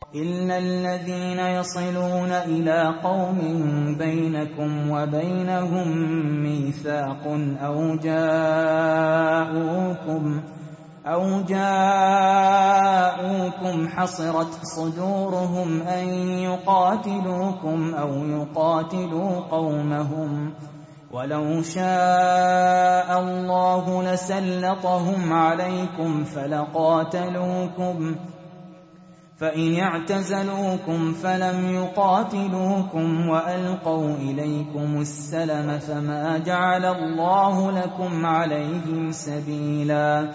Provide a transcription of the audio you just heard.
إلا الذين يصلون إلى قوم بينكم وبينهم ميثاق أو جاءوكم حصرت صدورهم أن يقاتلوكم أو يقاتلوا قومهم، ولو شاء الله لسلطهم عليكم فلقاتلوكم، فإن اعتزلوكم فلم يقاتلوكم وألقوا إليكم السلم فما جعل الله لكم عليهم سبيلا.